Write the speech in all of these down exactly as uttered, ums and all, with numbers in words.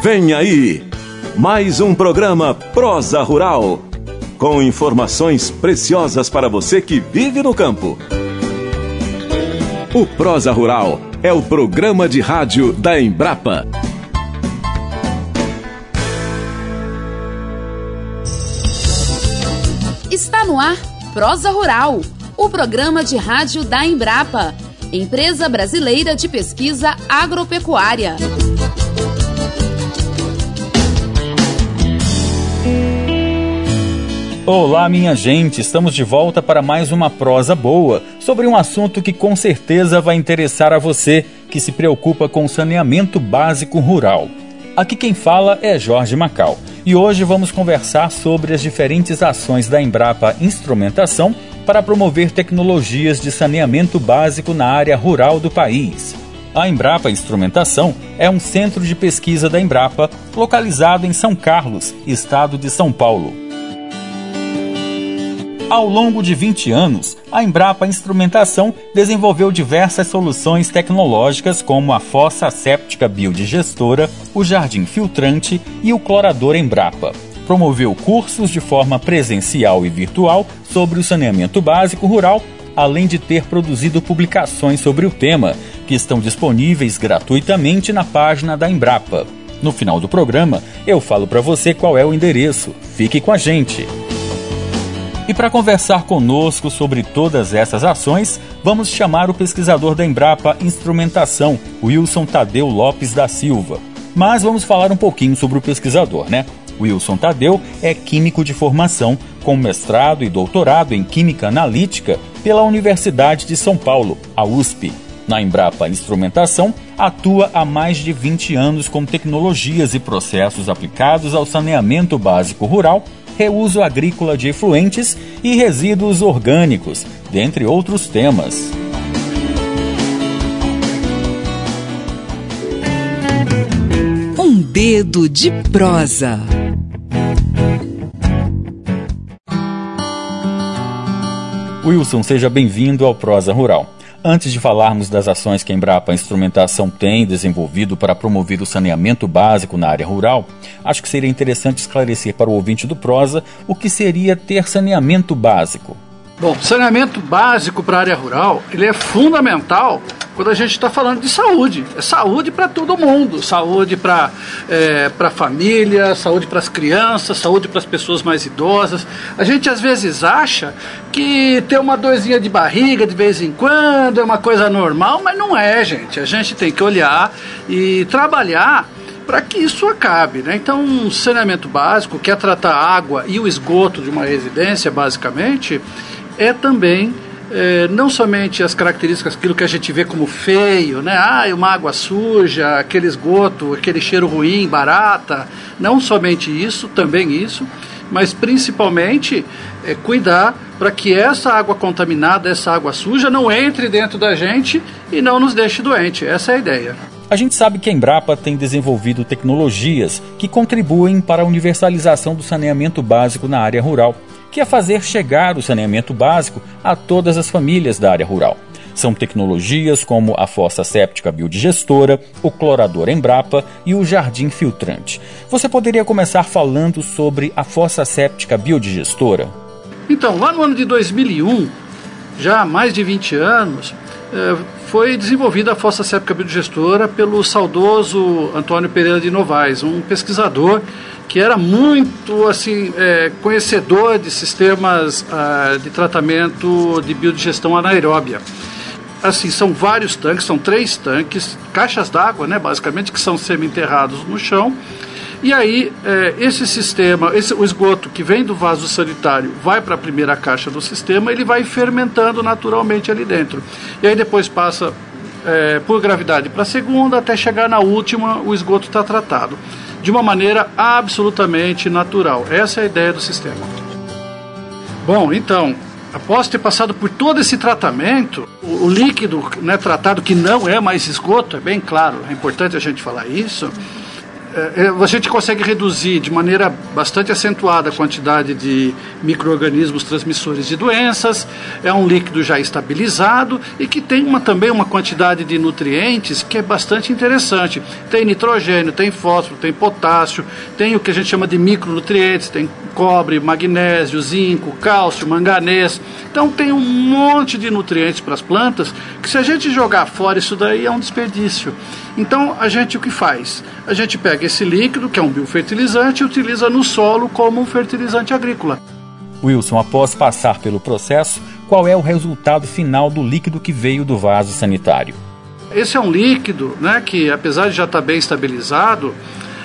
Vem aí, mais um programa Prosa Rural, com informações preciosas para você que vive no campo. O Prosa Rural é o programa de rádio da Embrapa. Está no ar Prosa Rural, o programa de rádio da Embrapa, Empresa Brasileira de Pesquisa Agropecuária. Olá, minha gente, estamos de volta para mais uma prosa boa sobre um assunto que com certeza vai interessar a você que se preocupa com o saneamento básico rural. Aqui quem fala é Jorge Macau e hoje vamos conversar sobre as diferentes ações da Embrapa Instrumentação para promover tecnologias de saneamento básico na área rural do país. A Embrapa Instrumentação é um centro de pesquisa da Embrapa localizado em São Carlos, estado de São Paulo. Ao longo de vinte anos, a Embrapa Instrumentação desenvolveu diversas soluções tecnológicas como a fossa séptica biodigestora, o jardim filtrante e o clorador Embrapa. Promoveu cursos de forma presencial e virtual sobre o saneamento básico rural, além de ter produzido publicações sobre o tema, que estão disponíveis gratuitamente na página da Embrapa. No final do programa, eu falo para você qual é o endereço. Fique com a gente! E para conversar conosco sobre todas essas ações, vamos chamar o pesquisador da Embrapa Instrumentação, Wilson Tadeu Lopes da Silva. Mas vamos falar um pouquinho sobre o pesquisador, né? Wilson Tadeu é químico de formação, com mestrado e doutorado em Química Analítica pela Universidade de São Paulo, a U S P. Na Embrapa Instrumentação, atua há mais de vinte anos com tecnologias e processos aplicados ao saneamento básico rural, reuso agrícola de efluentes e resíduos orgânicos, dentre outros temas. Um dedo de prosa. Wilson, seja bem-vindo ao Prosa Rural. Antes de falarmos das ações que a Embrapa Instrumentação tem desenvolvido para promover o saneamento básico na área rural, acho que seria interessante esclarecer para o ouvinte do Prosa o que seria ter saneamento básico. Bom, saneamento básico para a área rural, ele é fundamental quando a gente está falando de saúde. É saúde para todo mundo, saúde para é, para a família, saúde para as crianças, saúde para as pessoas mais idosas. A gente às vezes acha que ter uma dorzinha de barriga de vez em quando é uma coisa normal, mas não é, gente. A gente tem que olhar e trabalhar para que isso acabe, né? Então, um saneamento básico, que é tratar a água e o esgoto de uma residência, basicamente, é também é, não somente as características, aquilo que a gente vê como feio, né? Ah, uma água suja, aquele esgoto, aquele cheiro ruim, barata, não somente isso, também isso, mas principalmente é, cuidar para que essa água contaminada, essa água suja não entre dentro da gente e não nos deixe doente. Essa é a ideia. A gente sabe que a Embrapa tem desenvolvido tecnologias que contribuem para a universalização do saneamento básico na área rural, que é fazer chegar o saneamento básico a todas as famílias da área rural. São tecnologias como a fossa séptica biodigestora, o clorador Embrapa e o jardim filtrante. Você poderia começar falando sobre a fossa séptica biodigestora? Então, lá no ano de dois mil e um, já há mais de vinte anos, foi desenvolvida a fossa séptica biodigestora pelo saudoso Antônio Pereira de Novaes, um pesquisador que era muito assim, é, conhecedor de sistemas ah, de tratamento de biodigestão anaeróbia. Assim, são vários tanques, são três tanques, caixas d'água, né, basicamente, que são semi-enterrados no chão. E aí, é, esse sistema, esse, o esgoto que vem do vaso sanitário vai para a primeira caixa do sistema, ele vai fermentando naturalmente ali dentro. E aí depois passa é, por gravidade para a segunda, até chegar na última, o esgoto está tratado de uma maneira absolutamente natural. Essa é a ideia do sistema. Bom, então, após ter passado por todo esse tratamento, o, o líquido, né, tratado, que não é mais esgoto, é bem claro, é importante a gente falar isso, é, a gente consegue reduzir de maneira bastante acentuada a quantidade de micro-organismos transmissores de doenças, é um líquido já estabilizado e que tem uma, também uma quantidade de nutrientes que é bastante interessante. Tem nitrogênio, tem fósforo, tem potássio, tem o que a gente chama de micronutrientes, tem cobre, magnésio, zinco, cálcio, manganês. Então tem um monte de nutrientes para as plantas que, se a gente jogar fora, isso daí é um desperdício. Então a gente o que faz? A gente pega esse líquido, que é um biofertilizante, e utiliza no solo como um fertilizante agrícola. Wilson, após passar pelo processo, qual é o resultado final do líquido que veio do vaso sanitário? Esse é um líquido, né, que, apesar de já estar bem estabilizado,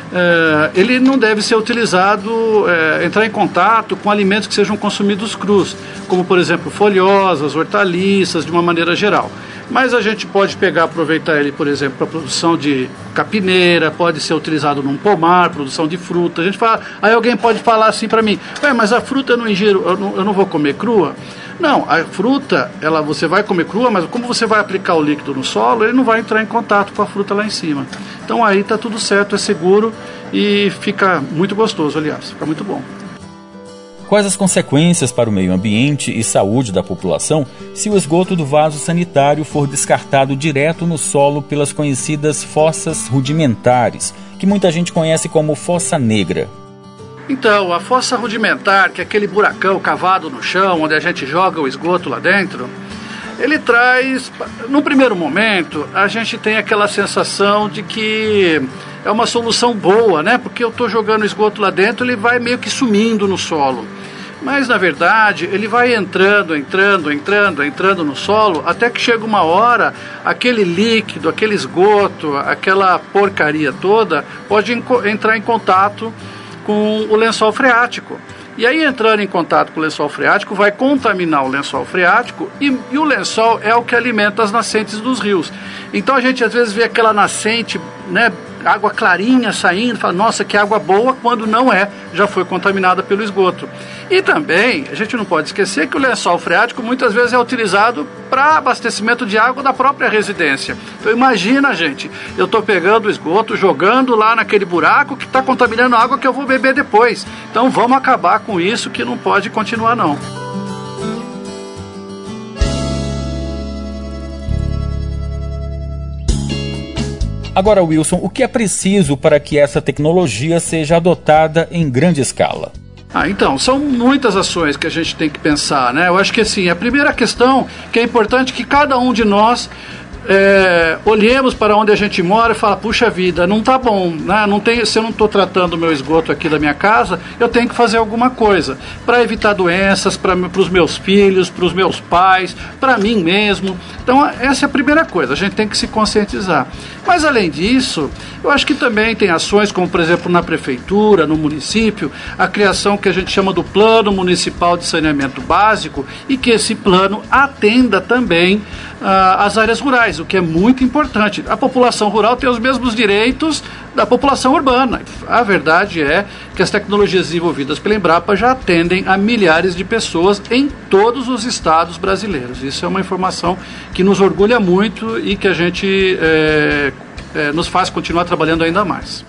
é, ele não deve ser utilizado, é, entrar em contato com alimentos que sejam consumidos crus, como, por exemplo, folhosas, hortaliças, de uma maneira geral. Mas a gente pode pegar, aproveitar ele, por exemplo, para a produção de capineira, pode ser utilizado num pomar, produção de fruta. A gente fala, aí alguém pode falar assim para mim, mas a fruta eu não ingiro, eu não, eu não vou comer crua? Não, a fruta, ela, você vai comer crua, mas como você vai aplicar o líquido no solo, ele não vai entrar em contato com a fruta lá em cima. Então aí está tudo certo, é seguro e fica muito gostoso, aliás, fica muito bom. Quais as consequências para o meio ambiente e saúde da população se o esgoto do vaso sanitário for descartado direto no solo pelas conhecidas fossas rudimentares, que muita gente conhece como fossa negra? Então, a fossa rudimentar, que é aquele buracão cavado no chão, onde a gente joga o esgoto lá dentro, ele traz, no primeiro momento, a gente tem aquela sensação de que é uma solução boa, né? Porque eu estou jogando esgoto lá dentro, ele vai meio que sumindo no solo. Mas, na verdade, ele vai entrando, entrando, entrando, entrando no solo, até que chega uma hora, aquele líquido, aquele esgoto, aquela porcaria toda, pode entrar em contato com o lençol freático. E aí, entrando em contato com o lençol freático, vai contaminar o lençol freático e, e o lençol é o que alimenta as nascentes dos rios. Então a gente às vezes vê aquela nascente, né, água clarinha saindo, fala, nossa, que água boa, quando não é, já foi contaminada pelo esgoto. E também, a gente não pode esquecer que o lençol freático muitas vezes é utilizado para abastecimento de água da própria residência. Então imagina, gente, eu estou pegando o esgoto, jogando lá naquele buraco que está contaminando a água que eu vou beber depois. Então vamos acabar com isso, que não pode continuar não. Agora, Wilson, o que é preciso para que essa tecnologia seja adotada em grande escala? Ah, então, são muitas ações que a gente tem que pensar, né? Eu acho que assim, a primeira questão que é importante que cada um de nós é, olhemos para onde a gente mora e fala, puxa vida, não tá bom, né? Não tem, se eu não estou tratando o meu esgoto aqui da minha casa, eu tenho que fazer alguma coisa para evitar doenças para os meus filhos, para os meus pais, para mim mesmo. Então essa é a primeira coisa, a gente tem que se conscientizar. Mas além disso, eu acho que também tem ações como, por exemplo, na prefeitura, no município, a criação que a gente chama do Plano Municipal de Saneamento Básico e que esse plano atenda também ah, as áreas rurais, o que é muito importante. A população rural tem os mesmos direitos da população urbana. A verdade é que as tecnologias desenvolvidas pela Embrapa já atendem a milhares de pessoas em todos os estados brasileiros. Isso é uma informação que nos orgulha muito e que a gente é, é, nos faz continuar trabalhando ainda mais.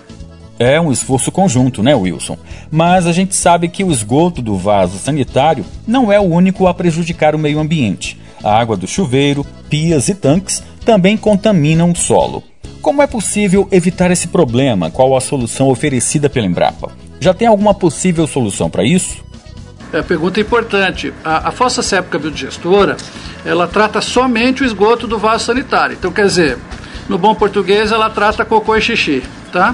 É um esforço conjunto, né, Wilson? Mas a gente sabe que o esgoto do vaso sanitário não é o único a prejudicar o meio ambiente. A água do chuveiro, pias e tanques também contaminam o solo. Como é possível evitar esse problema? Qual a solução oferecida pela Embrapa? Já tem alguma possível solução para isso? É, pergunta importante. A, a fossa séptica biodigestora, ela trata somente o esgoto do vaso sanitário. Então, quer dizer, no bom português, ela trata cocô e xixi, tá?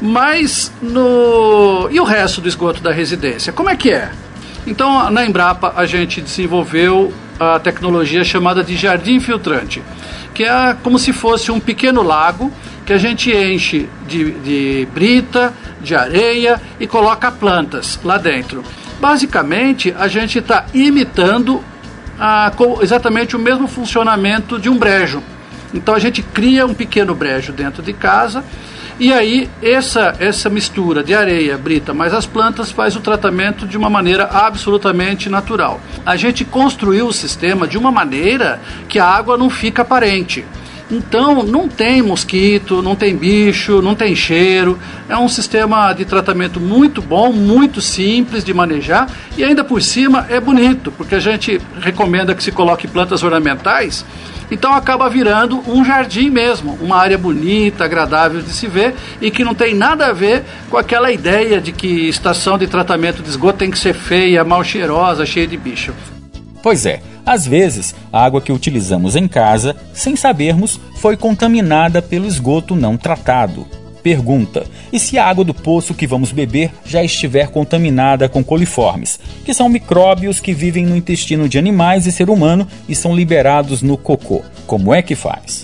Mas, no... e o resto do esgoto da residência? Como é que é? Então, na Embrapa, a gente desenvolveu a tecnologia chamada de jardim filtrante, que é como se fosse um pequeno lago que a gente enche de, de brita, de areia e coloca plantas lá dentro. Basicamente, a gente está imitando a, exatamente o mesmo funcionamento de um brejo. Então, a gente cria um pequeno brejo dentro de casa e aí essa, essa mistura de areia, brita, mais as plantas faz o tratamento de uma maneira absolutamente natural. A gente construiu o sistema de uma maneira que a água não fica aparente. Então não tem mosquito, não tem bicho, não tem cheiro. É um sistema de tratamento muito bom, muito simples de manejar e ainda por cima é bonito, porque a gente recomenda que se coloque plantas ornamentais. Então acaba virando um jardim mesmo, uma área bonita, agradável de se ver e que não tem nada a ver com aquela ideia de que estação de tratamento de esgoto tem que ser feia, mal cheirosa, cheia de bicho. Pois é, às vezes a água que utilizamos em casa, sem sabermos, foi contaminada pelo esgoto não tratado. Pergunta: e se a água do poço que vamos beber já estiver contaminada com coliformes, que são micróbios que vivem no intestino de animais e ser humano e são liberados no cocô? Como é que faz?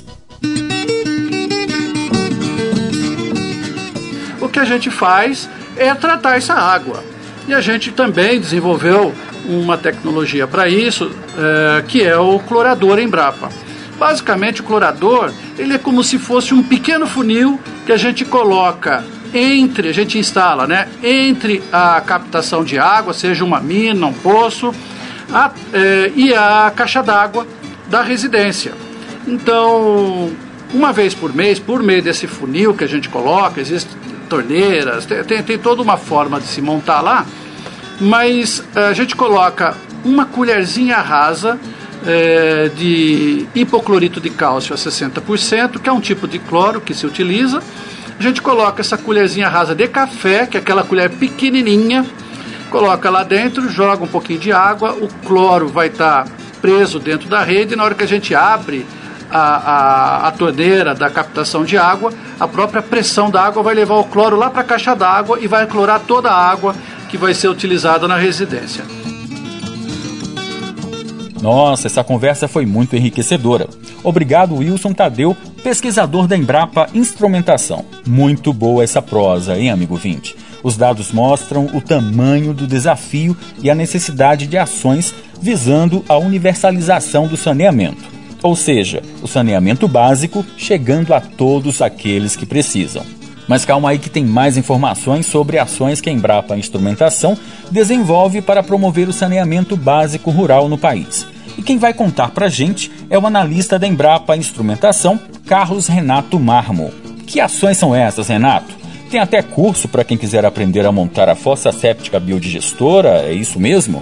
O que a gente faz é tratar essa água. E a gente também desenvolveu uma tecnologia para isso, é, que é o clorador Embrapa. Basicamente, o clorador, ele é como se fosse um pequeno funil que a gente coloca entre, a gente instala, né, entre a captação de água, seja uma mina, um poço, a, é, e a caixa d'água da residência. Então, uma vez por mês, por meio desse funil que a gente coloca, existem torneiras, tem, tem, tem toda uma forma de se montar lá, mas a gente coloca uma colherzinha rasa é, de hipoclorito de cálcio a sessenta por cento, que é um tipo de cloro que se utiliza. A gente coloca essa colherzinha rasa de café, que é aquela colher pequenininha, coloca lá dentro, joga um pouquinho de água, o cloro vai estar preso dentro da rede, e na hora que a gente abre a, a, a torneira da captação de água, a própria pressão da água vai levar o cloro lá para a caixa d'água e vai clorar toda a água que vai ser utilizada na residência. Nossa, essa conversa foi muito enriquecedora. Obrigado, Wilson Tadeu, pesquisador da Embrapa Instrumentação. Muito boa essa prosa, hein, amigo vinte? Os dados mostram o tamanho do desafio e a necessidade de ações visando a universalização do saneamento. Ou seja, o saneamento básico chegando a todos aqueles que precisam. Mas calma aí que tem mais informações sobre ações que a Embrapa Instrumentação desenvolve para promover o saneamento básico rural no país. E quem vai contar pra gente é o analista da Embrapa Instrumentação, Carlos Renato Marmo. Que ações são essas, Renato? Tem até curso para quem quiser aprender a montar a fossa séptica biodigestora, é isso mesmo?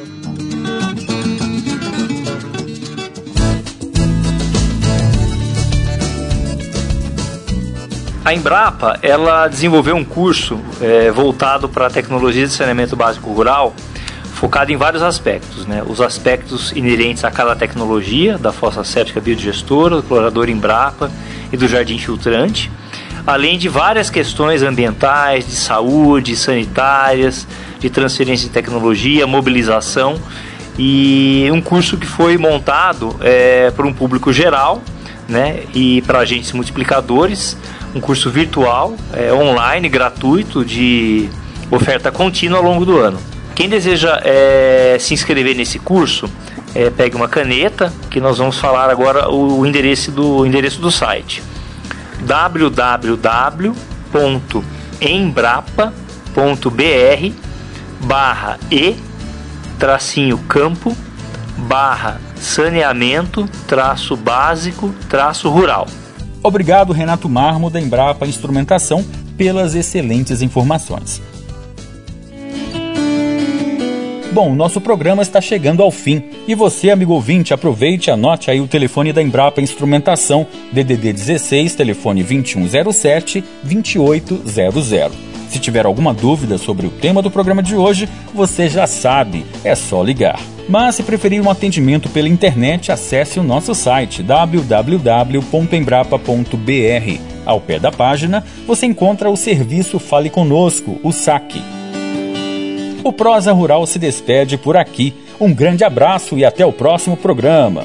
A Embrapa, ela desenvolveu um curso é, voltado para a tecnologia de saneamento básico rural, focado em vários aspectos, né? Os aspectos inerentes a cada tecnologia, da fossa séptica biodigestora, do clorador Embrapa e do jardim filtrante, além de várias questões ambientais, de saúde, sanitárias, de transferência de tecnologia, mobilização, e um curso que foi montado é, para um público geral, né? E para agentes multiplicadores, um curso virtual, é, online, gratuito, de oferta contínua ao longo do ano. Quem deseja é, se inscrever nesse curso, é, pegue uma caneta, que nós vamos falar agora o, o, endereço, do, o endereço do site: w w w ponto embrapa ponto b r barra e tracinho campo barra saneamento traço básico traço rural. Obrigado, Renato Marmo, da Embrapa Instrumentação, pelas excelentes informações. Bom, nosso programa está chegando ao fim. E você, amigo ouvinte, aproveite e anote aí o telefone da Embrapa Instrumentação, D D D dezesseis, telefone vinte e um zero sete, vinte e oito zero zero. Se tiver alguma dúvida sobre o tema do programa de hoje, você já sabe, é só ligar. Mas se preferir um atendimento pela internet, acesse o nosso site w w w ponto embrapa ponto b r. Ao pé da página, você encontra o serviço Fale Conosco, o S A C. O Prosa Rural se despede por aqui. Um grande abraço e até o próximo programa.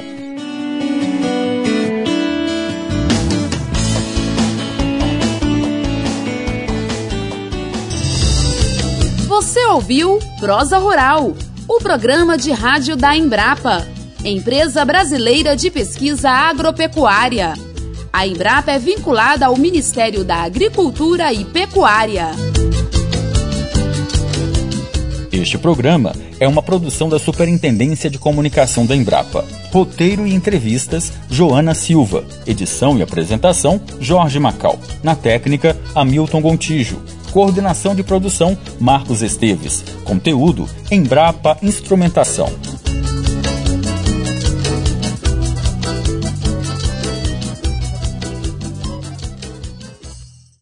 Você ouviu Prosa Rural, o programa de rádio da Embrapa, Empresa Brasileira de Pesquisa Agropecuária. A Embrapa é vinculada ao Ministério da Agricultura e Pecuária. Este programa é uma produção da Superintendência de Comunicação da Embrapa. Roteiro e entrevistas, Joana Silva. Edição e apresentação, Jorge Macal. Na técnica, Hamilton Gontijo. Coordenação de produção, Marcos Esteves. Conteúdo, Embrapa Instrumentação.